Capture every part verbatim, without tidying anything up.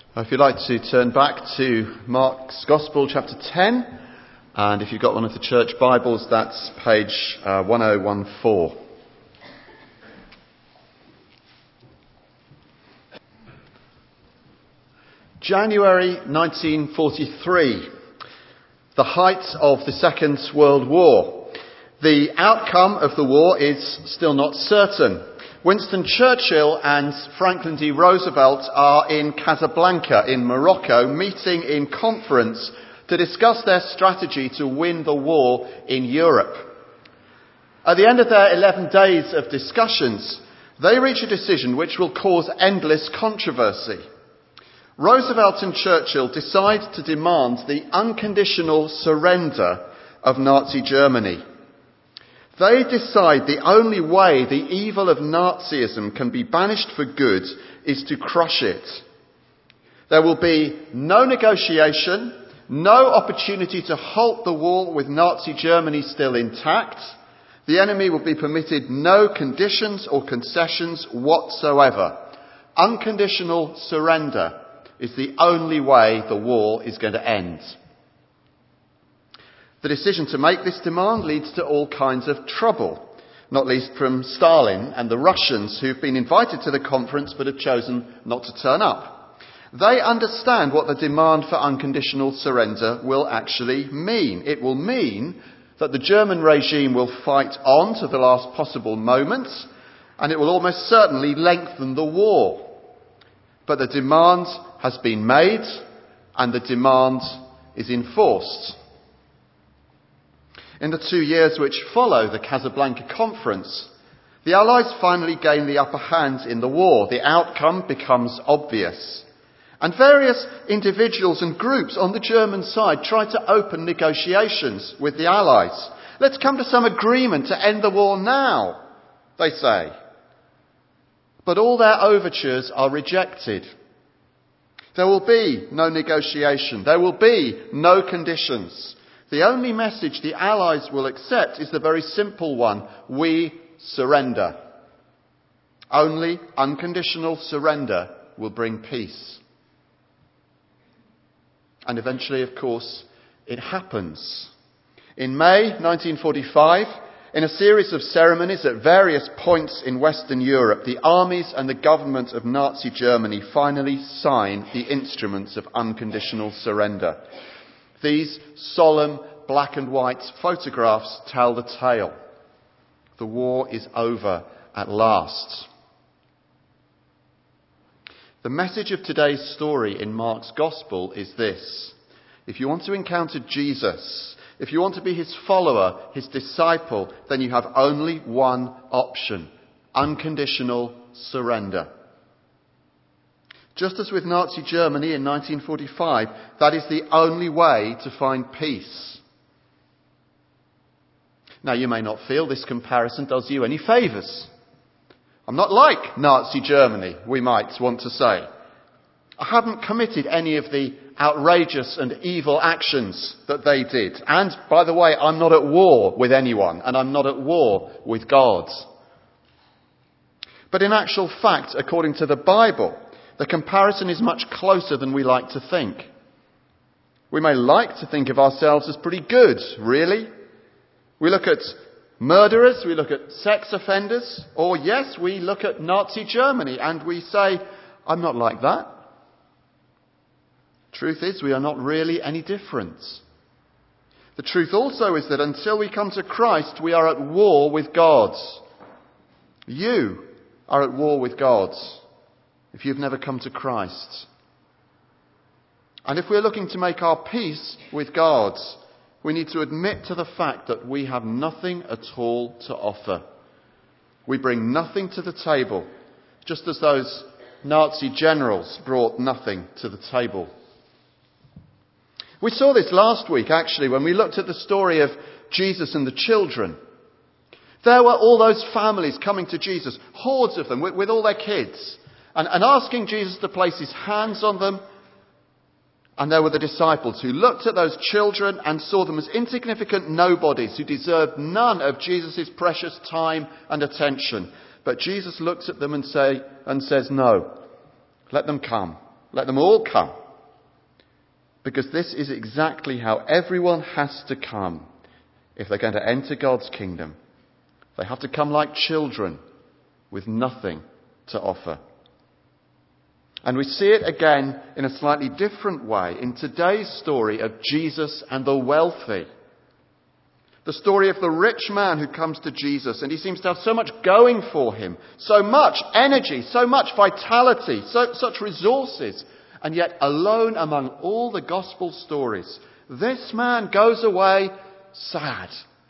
If you'd like to turn back to Mark's Gospel, chapter ten, and if you've got one of the church Bibles, that's page uh, ten fourteen. January nineteen forty-three, the height of the Second World War. The outcome of the war is still not certain. Winston Churchill and Franklin D. Roosevelt are in Casablanca in Morocco meeting in conference to discuss their strategy to win the war in Europe. At the end of their eleven days of discussions, they reach a decision which will cause endless controversy. Roosevelt and Churchill decide to demand the unconditional surrender of Nazi Germany. They decide the only way the evil of Nazism can be banished for good is to crush it. There will be no negotiation, no opportunity to halt the war with Nazi Germany still intact. The enemy will be permitted no conditions or concessions whatsoever. Unconditional surrender is the only way the war is going to end. The decision to make this demand leads to all kinds of trouble, not least from Stalin and the Russians who've been invited to the conference but have chosen not to turn up. They understand what the demand for unconditional surrender will actually mean. It will mean that the German regime will fight on to the last possible moment, and it will almost certainly lengthen the war. But the demand has been made, and the demand is enforced. In the two years which follow the Casablanca conference, the Allies finally gain the upper hand in the war. The outcome becomes obvious. And various individuals and groups on the German side try to open negotiations with the Allies. Let's come to some agreement to end the war now, they say. But all their overtures are rejected. There will be no negotiation. There will be no conditions. The only message the Allies will accept is the very simple one: we surrender. Only unconditional surrender will bring peace. And eventually, of course, it happens. In May nineteen forty-five, in a series of ceremonies at various points in Western Europe, the armies and the government of Nazi Germany finally sign the instruments of unconditional surrender. These solemn black and white photographs tell the tale. The war is over at last. The message of today's story in Mark's Gospel is this: if you want to encounter Jesus, if you want to be his follower, his disciple, then you have only one option: unconditional surrender. Just as with Nazi Germany in nineteen forty-five, that is the only way to find peace. Now, you may not feel this comparison does you any favours. I'm not like Nazi Germany, we might want to say. I haven't committed any of the outrageous and evil actions that they did. And, by the way, I'm not at war with anyone, and I'm not at war with God. But in actual fact, according to the Bible, the comparison is much closer than we like to think. We may like to think of ourselves as pretty good, really. We look at murderers, we look at sex offenders, or yes, we look at Nazi Germany and we say, I'm not like that. Truth is, we are not really any different. The truth also is that until we come to Christ, we are at war with God. You are at war with God if you've never come to Christ. And if we're looking to make our peace with God, we need to admit to the fact that we have nothing at all to offer. We bring nothing to the table, just as those Nazi generals brought nothing to the table. We saw this last week, actually, when we looked at the story of Jesus and the children. There were all those families coming to Jesus, hordes of them, with, with all their kids, and, and asking Jesus to place his hands on them. And there were the disciples who looked at those children and saw them as insignificant nobodies who deserved none of Jesus' precious time and attention. But Jesus looks at them and say and says, no, let them come. Let them all come. Because this is exactly how everyone has to come if they're going to enter God's kingdom. They have to come like children with nothing to offer. And we see it again in a slightly different way in today's story of Jesus and the wealthy. The story of the rich man who comes to Jesus, and he seems to have so much going for him, so much energy, so much vitality, so, such resources, and yet alone among all the gospel stories, this man goes away sad.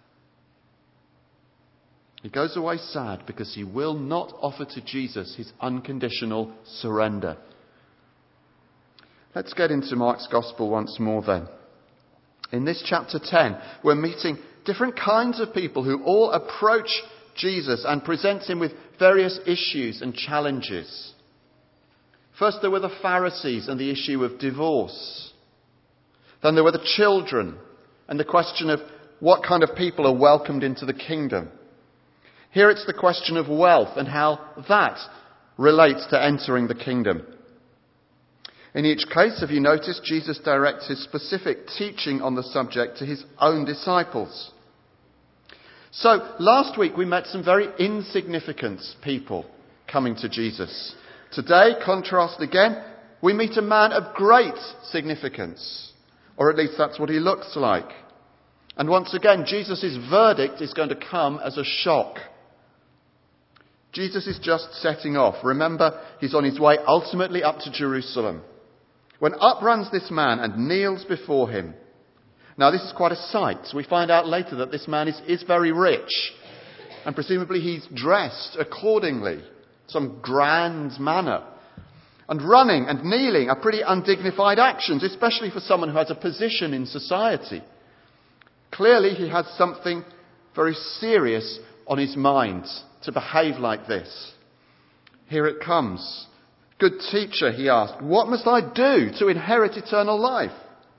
He goes away sad because he will not offer to Jesus his unconditional surrender. Let's get into Mark's Gospel once more then. In this chapter ten, we're meeting different kinds of people who all approach Jesus and present him with various issues and challenges. First there were the Pharisees and the issue of divorce. Then there were the children and the question of what kind of people are welcomed into the kingdom. Here it's the question of wealth and how that relates to entering the kingdom. In each case, have you noticed, Jesus directs his specific teaching on the subject to his own disciples. So, last week we met some very insignificant people coming to Jesus. Today, contrast again, we meet a man of great significance. Or at least that's what he looks like. And once again, Jesus' verdict is going to come as a shock. Jesus is just setting off. Remember, he's on his way ultimately up to Jerusalem, when up runs this man and kneels before him. Now, this is quite a sight. We find out later that this man is, is very rich, and presumably he's dressed accordingly, some grand manner. And running and kneeling are pretty undignified actions, especially for someone who has a position in society. Clearly, he has something very serious on his mind to behave like this. Here it comes. Good teacher, he asked, what must I do to inherit eternal life?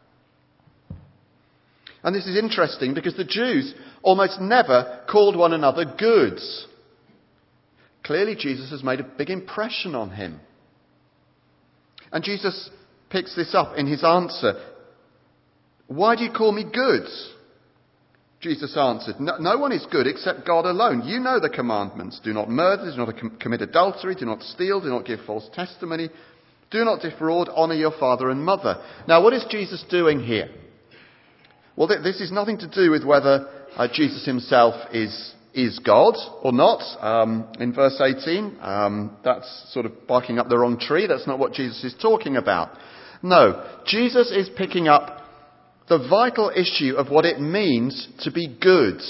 And this is interesting because the Jews almost never called one another good. Clearly Jesus has made a big impression on him. And Jesus picks this up in his answer. Why do you call me good? Jesus answered, no, no one is good except God alone. You know the commandments. Do not murder, do not com- commit adultery, do not steal, do not give false testimony, do not defraud, honour your father and mother. Now, what is Jesus doing here? Well, th- this is nothing to do with whether uh, Jesus himself is is God or not. Um, in verse eighteen, um, that's sort of barking up the wrong tree. That's not what Jesus is talking about. No, Jesus is picking up the vital issue of what it means to be good.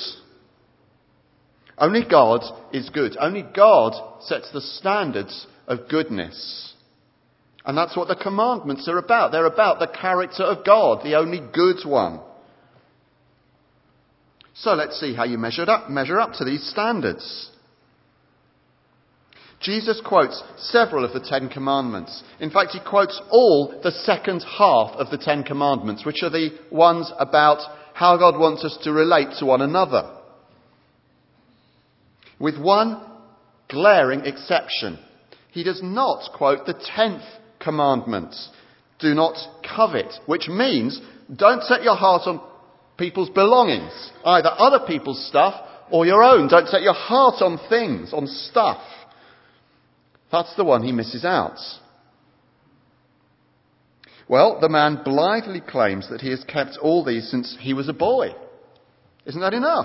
Only God is good. Only God sets the standards of goodness. And that's what the commandments are about. They're about the character of God, the only good one. So let's see how you measure up, measure up to these standards. Jesus quotes several of the Ten Commandments. In fact, he quotes all the second half of the Ten Commandments, which are the ones about how God wants us to relate to one another. With one glaring exception. He does not quote the tenth commandment, do not covet, which means don't set your heart on people's belongings, either other people's stuff or your own. Don't set your heart on things, on stuff. That's the one he misses out. Well, the man blithely claims that he has kept all these since he was a boy. Isn't that enough?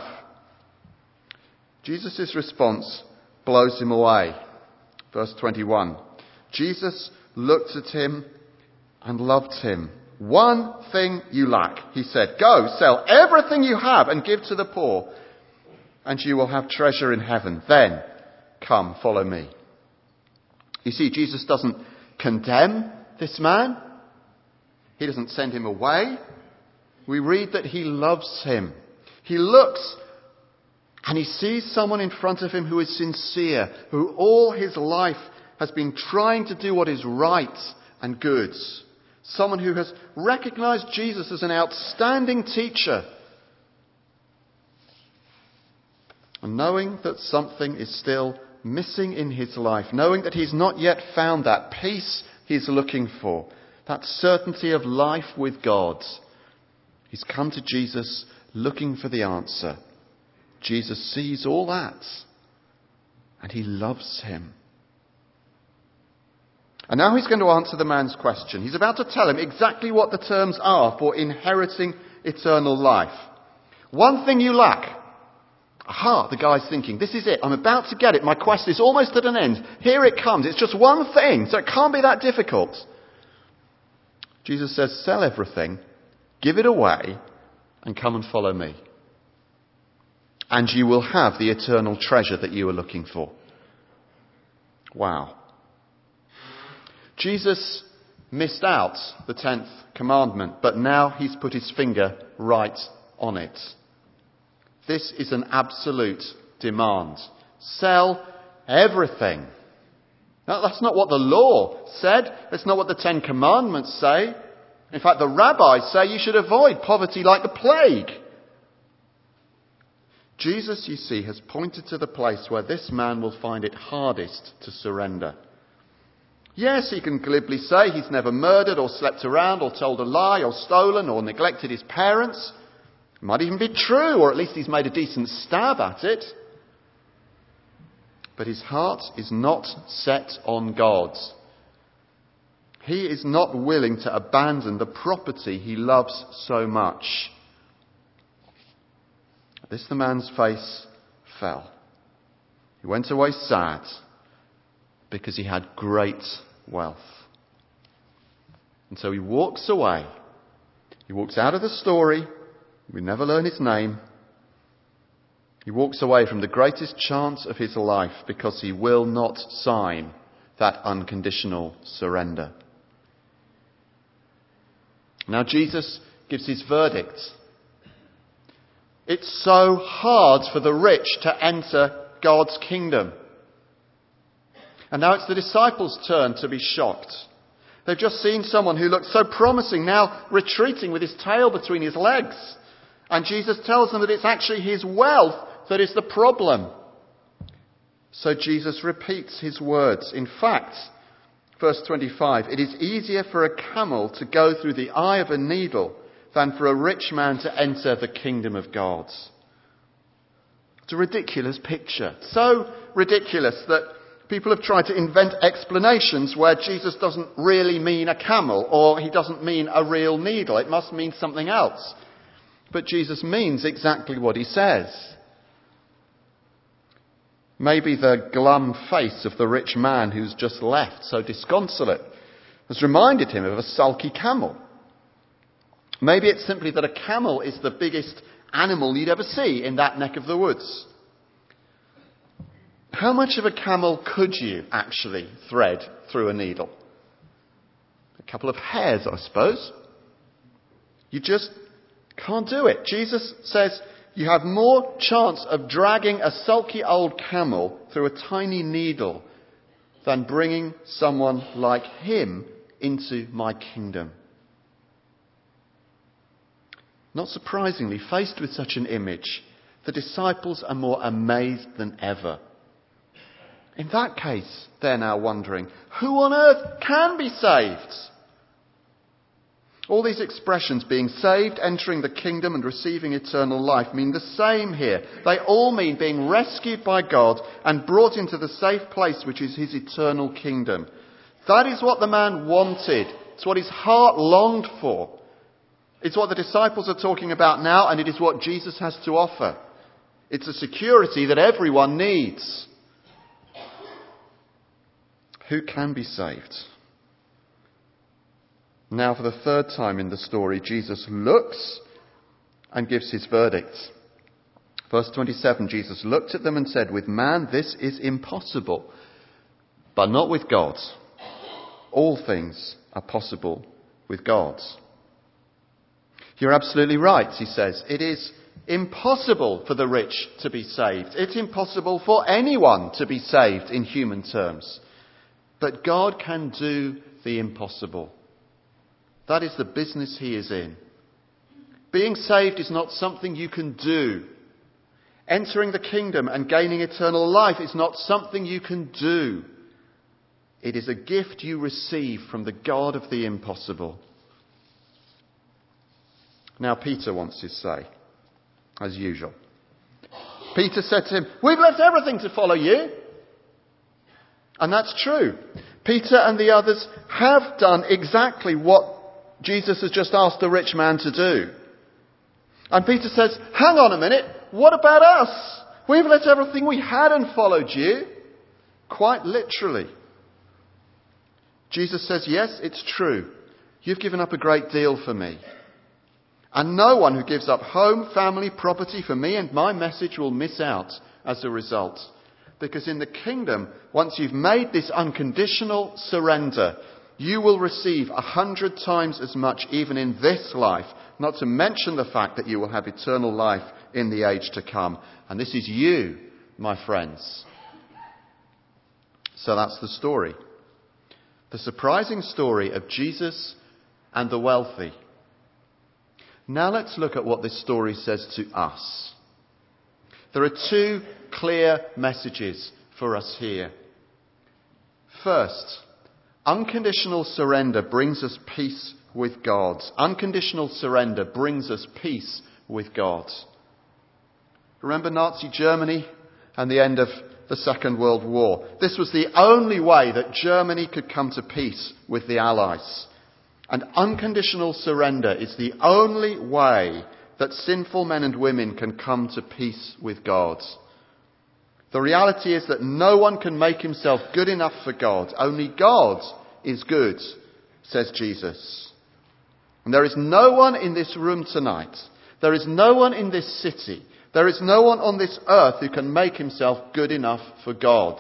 Jesus' response blows him away. Verse twenty-one. Jesus looked at him and loved him. One thing you lack, he said. Go, sell everything you have and give to the poor, and you will have treasure in heaven. Then come, follow me. You see, Jesus doesn't condemn this man. He doesn't send him away. We read that he loves him. He looks and he sees someone in front of him who is sincere, who all his life has been trying to do what is right and good. Someone who has recognized Jesus as an outstanding teacher. And knowing that something is still missing in his life, knowing that he's not yet found that peace, he's looking for. That certainty of life with God. He's come to Jesus looking for the answer. Jesus sees all that, and he loves him. And now he's going to answer the man's question. He's about to tell him exactly what the terms are for inheriting eternal life. One thing you lack. Aha, the guy's thinking, this is it. I'm about to get it. My quest is almost at an end. Here it comes. It's just one thing, so it can't be that difficult. Jesus says, sell everything, give it away, and come and follow me. And you will have the eternal treasure that you are looking for. Wow. Jesus missed out the tenth commandment, but now he's put his finger right on it. This is an absolute demand. Sell everything. Now, that's not what the law said. That's not what the Ten Commandments say. In fact, the rabbis say you should avoid poverty like the plague. Jesus, you see, has pointed to the place where this man will find it hardest to surrender. Yes, he can glibly say he's never murdered or slept around or told a lie or stolen or neglected his parents. It might even be true, or at least he's made a decent stab at it. But his heart is not set on God. He is not willing to abandon the property he loves so much. At this, the man's face fell. He went away sad because he had great wealth. And so he walks away. He walks out of the story. We never learn his name. He walks away from the greatest chance of his life because he will not sign that unconditional surrender. Now Jesus gives his verdict. It's so hard for the rich to enter God's kingdom. And now it's the disciples' turn to be shocked. They've just seen someone who looked so promising now retreating with his tail between his legs. And Jesus tells them that it's actually his wealth that is the problem. So Jesus repeats his words. In fact, verse twenty-five, it is easier for a camel to go through the eye of a needle than for a rich man to enter the kingdom of God. It's a ridiculous picture. So ridiculous that people have tried to invent explanations where Jesus doesn't really mean a camel or he doesn't mean a real needle. It must mean something else. But Jesus means exactly what he says. Maybe the glum face of the rich man who's just left, so disconsolate, has reminded him of a sulky camel. Maybe it's simply that a camel is the biggest animal you'd ever see in that neck of the woods. How much of a camel could you actually thread through a needle? A couple of hairs, I suppose. You just can't do it. Jesus says you have more chance of dragging a sulky old camel through a tiny needle than bringing someone like him into my kingdom. Not surprisingly, faced with such an image, the disciples are more amazed than ever. In that case, they're now wondering, who on earth can be saved? All these expressions, being saved, entering the kingdom and receiving eternal life, mean the same here. They all mean being rescued by God and brought into the safe place which is his eternal kingdom. That is what the man wanted. It's what his heart longed for. It's what the disciples are talking about now, and it is what Jesus has to offer. It's a security that everyone needs. Who can be saved? Now, for the third time in the story, Jesus looks and gives his verdict. Verse twenty-seven, Jesus looked at them and said, with man this is impossible, but not with God. All things are possible with God. You're absolutely right, he says. It is impossible for the rich to be saved. It's impossible for anyone to be saved in human terms. But God can do the impossible. That is the business he is in. Being saved is not something you can do. Entering the kingdom and gaining eternal life is not something you can do. It is a gift you receive from the God of the impossible. Now Peter wants to say, as usual. Peter said to him, "We've left everything to follow you." And that's true. Peter and the others have done exactly what Jesus has just asked the rich man to do. And Peter says, "Hang on a minute, what about us? We've left everything we had and followed you." Quite literally. Jesus says, "Yes, it's true. You've given up a great deal for me. And no one who gives up home, family, property for me and my message will miss out as a result. Because in the kingdom, once you've made this unconditional surrender, you will receive a hundred times as much even in this life, not to mention the fact that you will have eternal life in the age to come. And this is you, my friends." So that's the story. The surprising story of Jesus and the wealthy. Now let's look at what this story says to us. There are two clear messages for us here. First, unconditional surrender brings us peace with God. Unconditional surrender brings us peace with God. Remember Nazi Germany and the end of the Second World War? This was the only way that Germany could come to peace with the Allies. And unconditional surrender is the only way that sinful men and women can come to peace with God. The reality is that no one can make himself good enough for God. Only God is good, says Jesus. And there is no one in this room tonight, there is no one in this city, there is no one on this earth who can make himself good enough for God.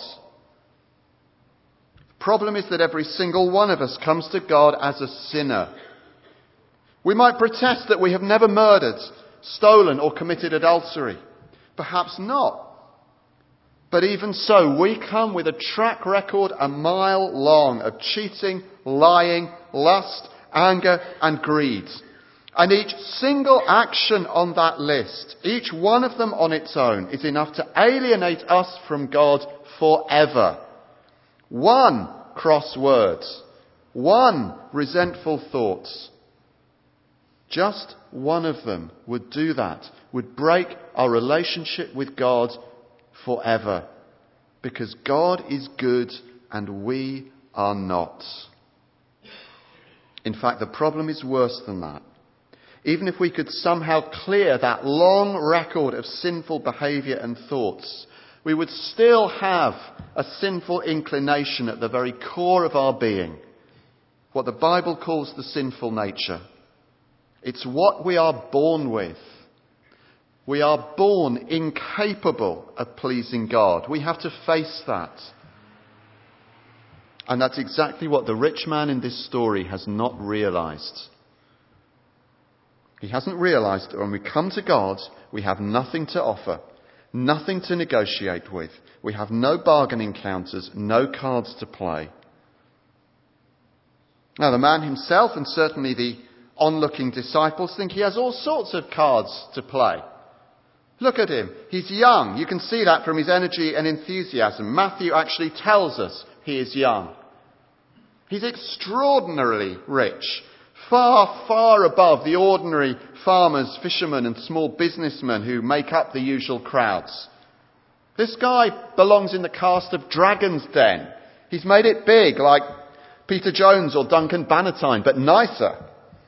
The problem is that every single one of us comes to God as a sinner. We might protest that we have never murdered, stolen or committed adultery. Perhaps not. But even so, we come with a track record a mile long of cheating, lying, lust, anger and greed. And each single action on that list, each one of them on its own, is enough to alienate us from God forever. One cross word, one resentful thought, just one of them would do that, would break our relationship with God forever. Because God is good and we are not. In fact, the problem is worse than that. Even if we could somehow clear that long record of sinful behaviour and thoughts, we would still have a sinful inclination at the very core of our being. What the Bible calls the sinful nature. It's what we are born with. We are born incapable of pleasing God. We have to face that. And that's exactly what the rich man in this story has not realised. He hasn't realised that when we come to God, we have nothing to offer, nothing to negotiate with. We have no bargaining counters, no cards to play. Now, the man himself and certainly the onlooking disciples think he has all sorts of cards to play. Look at him. He's young. You can see that from his energy and enthusiasm. Matthew actually tells us he is young. He's extraordinarily rich. Far, far above the ordinary farmers, fishermen and small businessmen who make up the usual crowds. This guy belongs in the cast of Dragon's Den. He's made it big, like Peter Jones or Duncan Bannatyne, but nicer.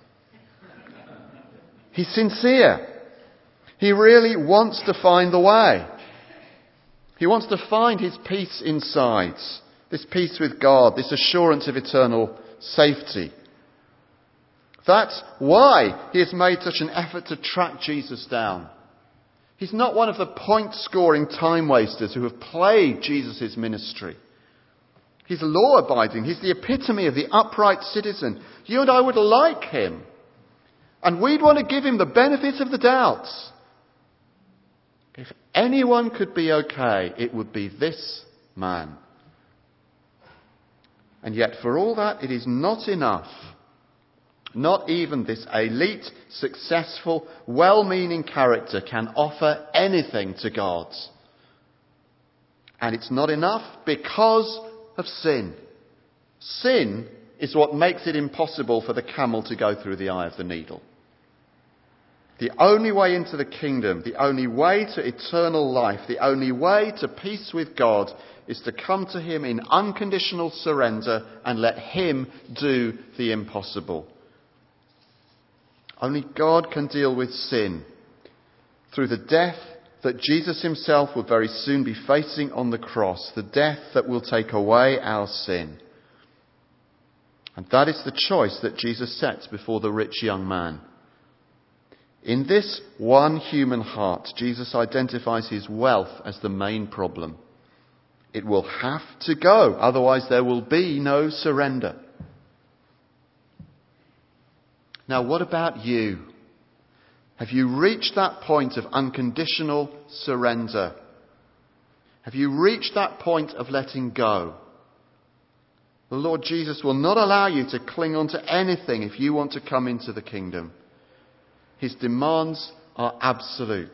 He's sincere. He really wants to find the way. He wants to find his peace inside. This peace with God, this assurance of eternal safety. That's why he has made such an effort to track Jesus down. He's not one of the point-scoring time wasters who have plagued Jesus' ministry. He's law-abiding. He's the epitome of the upright citizen. You and I would like him. And we'd want to give him the benefit of the doubt. If anyone could be okay, it would be this man. And yet for all that, it is not enough. Not even this elite, successful, well-meaning character can offer anything to God. And it's not enough because of sin. Sin is what makes it impossible for the camel to go through the eye of the needle. The only way into the kingdom, the only way to eternal life, the only way to peace with God is to come to him in unconditional surrender and let him do the impossible. Only God can deal with sin through the death that Jesus himself will very soon be facing on the cross, the death that will take away our sin. And that is the choice that Jesus sets before the rich young man. In this one human heart, Jesus identifies his wealth as the main problem. It will have to go, otherwise there will be no surrender. Now, what about you? Have you reached that point of unconditional surrender? Have you reached that point of letting go? The Lord Jesus will not allow you to cling on to anything if you want to come into the kingdom. His demands are absolute.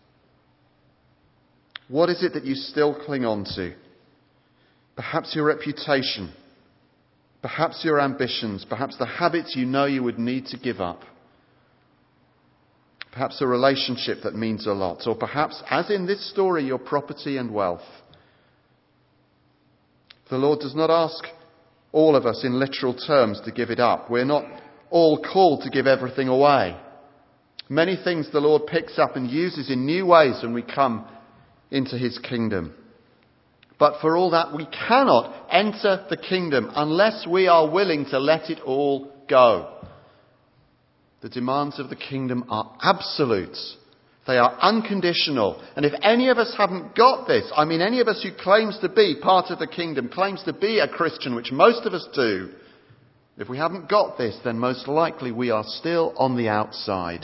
What is it that you still cling on to? Perhaps your reputation. Perhaps your ambitions. Perhaps the habits you know you would need to give up. Perhaps a relationship that means a lot. Or perhaps, as in this story, your property and wealth. The Lord does not ask all of us in literal terms to give it up. We're not all called to give everything away. Many things the Lord picks up and uses in new ways when we come into his kingdom. But for all that, we cannot enter the kingdom unless we are willing to let it all go. The demands of the kingdom are absolute. They are unconditional. And if any of us haven't got this, I mean any of us who claims to be part of the kingdom, claims to be a Christian, which most of us do, if we haven't got this, then most likely we are still on the outside.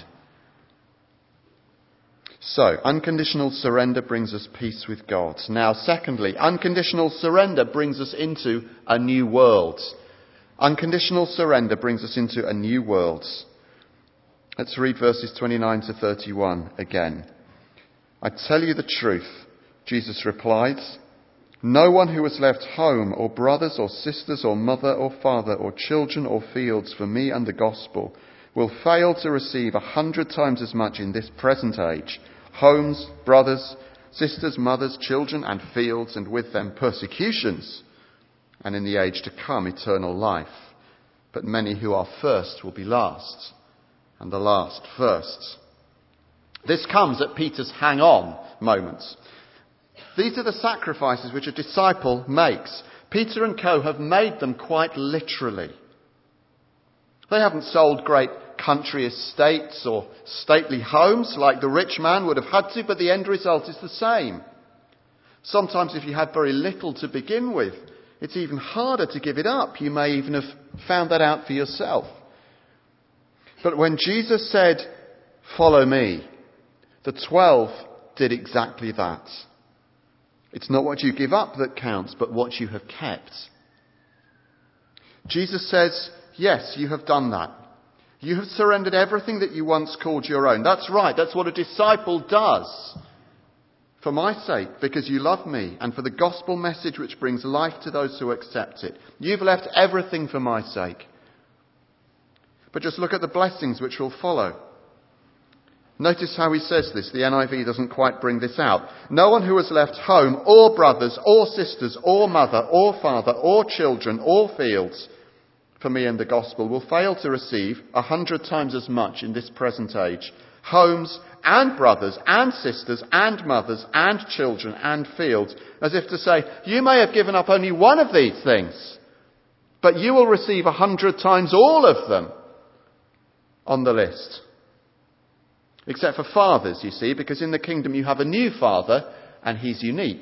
So, unconditional surrender brings us peace with God. Now, secondly, unconditional surrender brings us into a new world. Unconditional surrender brings us into a new world. Let's read verses twenty-nine to thirty-one again. I tell you the truth, Jesus replied. No one who has left home or brothers or sisters or mother or father or children or fields for me and the gospel will fail to receive a hundred times as much in this present age. Homes, brothers, sisters, mothers, children and fields, and with them persecutions, and in the age to come eternal life. But many who are first will be last, and the last first. This comes at Peter's hang on moments. These are the sacrifices which a disciple makes. Peter and co have made them quite literally. They haven't sold great country estates or stately homes like the rich man would have had to, but the end result is the same. Sometimes if you had very little to begin with, it's even harder to give it up. You may even have found that out for yourself. But when Jesus said, "Follow me," the twelve did exactly that. It's not what you give up that counts, but what you have kept. Jesus says, yes, you have done that. You have surrendered everything that you once called your own. That's right. That's what a disciple does. For my sake, because you love me, and for the gospel message which brings life to those who accept it. You've left everything for my sake. But just look at the blessings which will follow. Notice how he says this. The N I V doesn't quite bring this out. No one who has left home, or brothers, or sisters, or mother, or father, or children, or fields, for me and the gospel, will fail to receive a hundred times as much in this present age. Homes and brothers and sisters and mothers and children and fields. As if to say, you may have given up only one of these things, but you will receive a hundred times all of them on the list. Except for fathers, you see, because in the kingdom you have a new father and he's unique.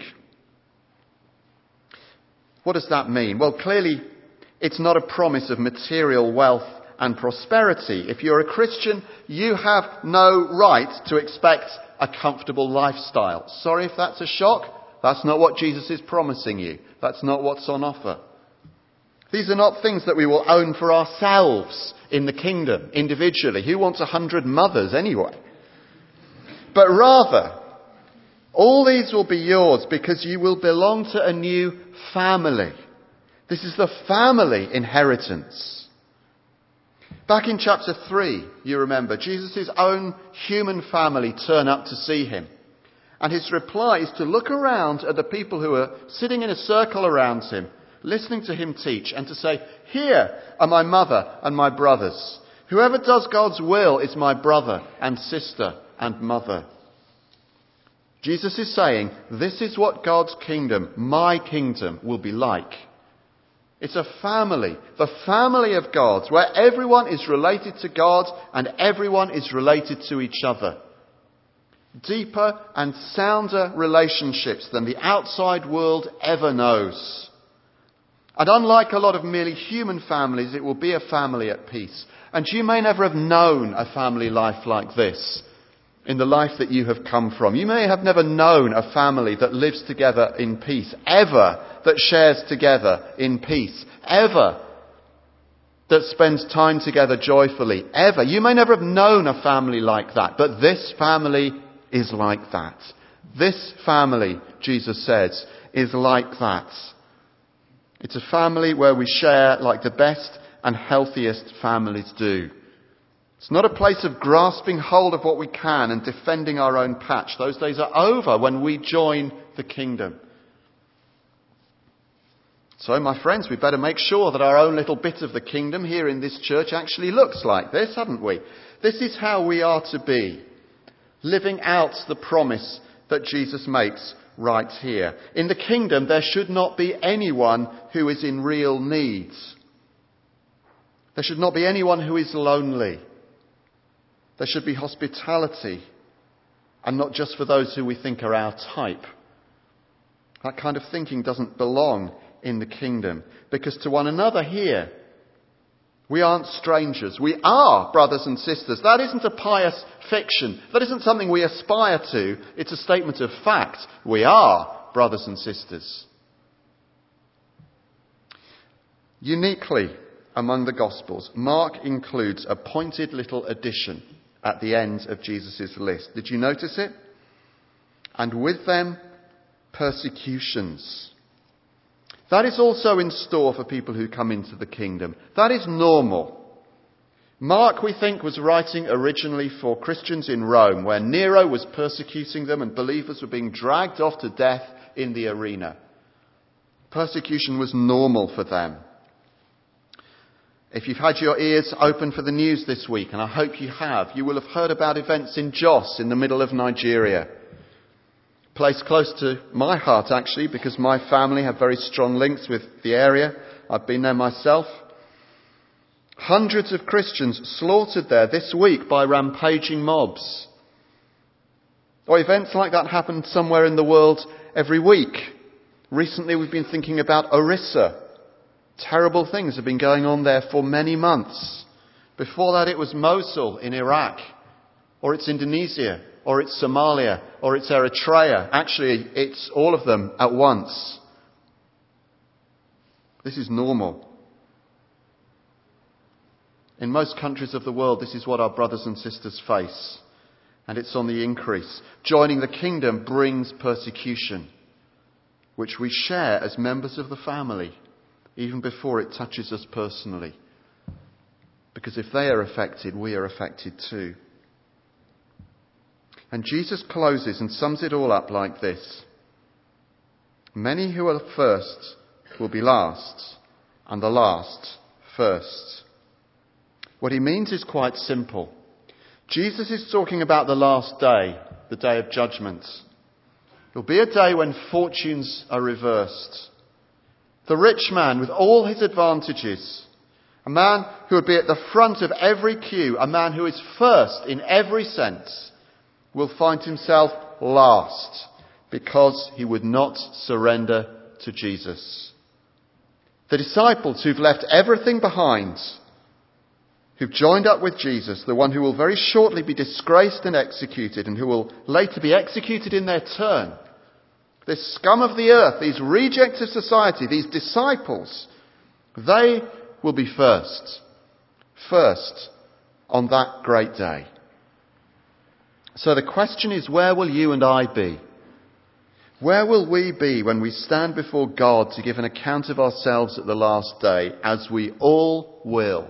What does that mean? Well, clearly it's not a promise of material wealth and prosperity. If you're a Christian, you have no right to expect a comfortable lifestyle. Sorry if that's a shock. That's not what Jesus is promising you. That's not what's on offer. These are not things that we will own for ourselves in the kingdom, individually. Who wants a hundred mothers anyway? But rather, all these will be yours because you will belong to a new family. This is the family inheritance. Back in chapter three, you remember, Jesus' own human family turn up to see him. And his reply is to look around at the people who are sitting in a circle around him, listening to him teach, and to say, "Here are my mother and my brothers. Whoever does God's will is my brother and sister and mother." Jesus is saying, this is what God's kingdom, my kingdom, will be like. It's a family, the family of God, where everyone is related to God and everyone is related to each other. Deeper and sounder relationships than the outside world ever knows. And unlike a lot of merely human families, it will be a family at peace. And you may never have known a family life like this in the life that you have come from. You may have never known a family that lives together in peace, ever, that shares together in peace, ever, that spends time together joyfully, ever. You may never have known a family like that, but this family is like that. This family, Jesus says, is like that. It's a family where we share like the best and healthiest families do. It's not a place of grasping hold of what we can and defending our own patch. Those days are over when we join the kingdom. So, my friends, we better make sure that our own little bit of the kingdom here in this church actually looks like this, haven't we? This is how we are to be, living out the promise that Jesus makes right here. In the kingdom, there should not be anyone who is in real need. There should not be anyone who is lonely. There should be hospitality, and not just for those who we think are our type. That kind of thinking doesn't belong in the kingdom, because to one another here, we aren't strangers. We are brothers and sisters. That isn't a pious fiction. That isn't something we aspire to. It's a statement of fact. We are brothers and sisters. Uniquely among the Gospels, Mark includes a pointed little addition at the end of Jesus' list. Did you notice it? And with them, persecutions. That is also in store for people who come into the kingdom. That is normal. Mark, we think, was writing originally for Christians in Rome, where Nero was persecuting them and believers were being dragged off to death in the arena. Persecution was normal for them. If you've had your ears open for the news this week, and I hope you have, you will have heard about events in Jos in the middle of Nigeria. A place close to my heart, actually, because my family have very strong links with the area. I've been there myself. Hundreds of Christians slaughtered there this week by rampaging mobs. Or events like that happen somewhere in the world every week. Recently we've been thinking about Orissa. Terrible things have been going on there for many months. Before that it was Mosul in Iraq, or it's Indonesia, or it's Somalia, or it's Eritrea. Actually, it's all of them at once. This is normal. In most countries of the world, this is what our brothers and sisters face. And it's on the increase. Joining the kingdom brings persecution, which we share as members of the family, even before it touches us personally. Because if they are affected, we are affected too. And Jesus closes and sums it all up like this. Many who are first will be last, and the last first. What he means is quite simple. Jesus is talking about the last day, the day of judgment. There'll be a day when fortunes are reversed. The rich man with all his advantages, a man who would be at the front of every queue, a man who is first in every sense, will find himself last because he would not surrender to Jesus. The disciples who've left everything behind, who've joined up with Jesus, the one who will very shortly be disgraced and executed and who will later be executed in their turn, this scum of the earth, these rejects of society, these disciples, they will be first. First on that great day. So the question is, where will you and I be? Where will we be when we stand before God to give an account of ourselves at the last day, as we all will?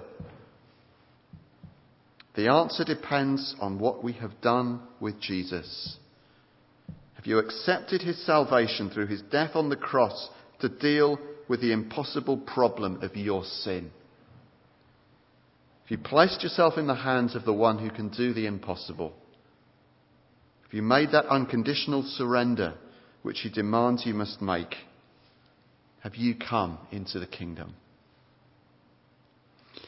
The answer depends on what we have done with Jesus. Have you accepted his salvation through his death on the cross to deal with the impossible problem of your sin? Have you placed yourself in the hands of the one who can do the impossible? Have you made that unconditional surrender which he demands you must make? Have you come into the kingdom?